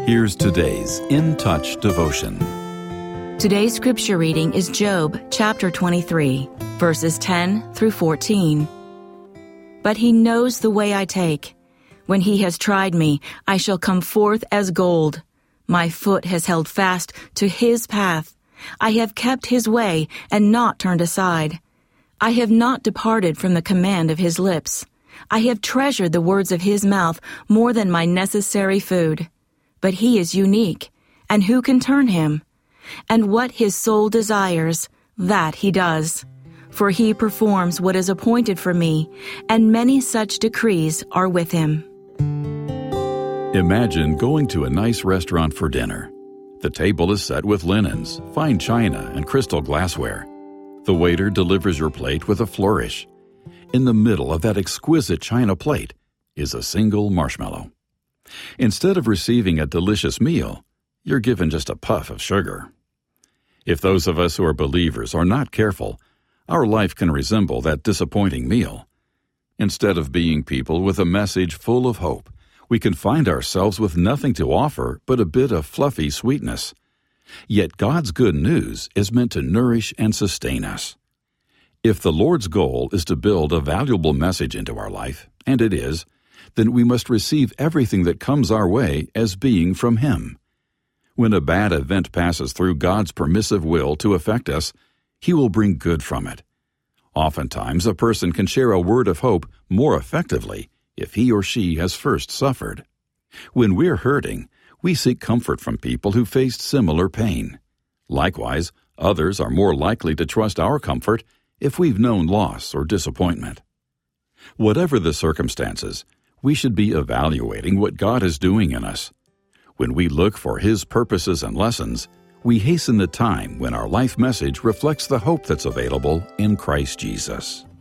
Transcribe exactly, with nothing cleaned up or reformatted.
Here's today's In Touch devotion. Today's scripture reading is Job chapter twenty-three, verses ten through fourteen. But he knows the way I take. When he has tried me, I shall come forth as gold. My foot has held fast to his path. I have kept his way and not turned aside. I have not departed from the command of his lips. I have treasured the words of his mouth more than my necessary food. But he is unique, and who can turn him? And what his soul desires, that he does. For he performs what is appointed for me, and many such decrees are with him. Imagine going to a nice restaurant for dinner. The table is set with linens, fine china, and crystal glassware. The waiter delivers your plate with a flourish. In the middle of that exquisite china plate is a single marshmallow. Instead of receiving a delicious meal, you're given just a puff of sugar. If those of us who are believers are not careful, our life can resemble that disappointing meal. Instead of being people with a message full of hope, we can find ourselves with nothing to offer but a bit of fluffy sweetness. Yet God's good news is meant to nourish and sustain us. If the Lord's goal is to build a valuable message into our life, and it is, then we must receive everything that comes our way as being from Him. When a bad event passes through God's permissive will to affect us, He will bring good from it. Oftentimes, a person can share a word of hope more effectively if he or she has first suffered. When we're hurting, we seek comfort from people who faced similar pain. Likewise, others are more likely to trust our comfort if we've known loss or disappointment. Whatever the circumstances, we should be evaluating what God is doing in us. When we look for His purposes and lessons, we hasten the time when our life message reflects the hope that's available in Christ Jesus.